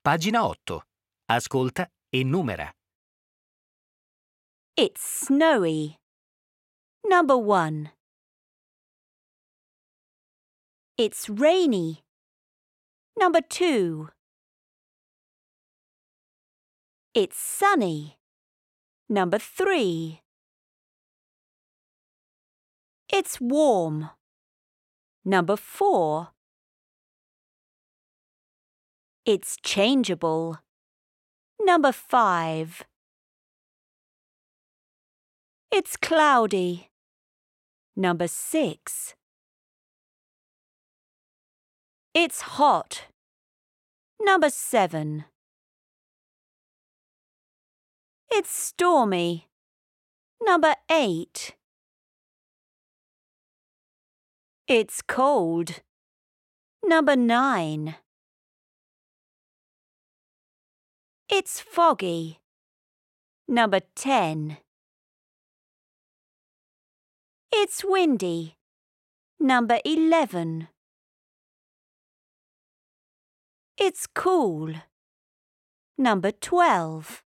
Pagina 8. Ascolta e numera. It's snowy. Number 1. It's rainy. Number 2. It's sunny. Number 3. It's warm. Number 4. It's changeable. Number 5. It's cloudy. Number 6. It's hot. Number 7. It's stormy. Number 8. It's cold. Number 9. It's foggy. Number 10. It's windy. Number 11. It's cool. Number 12.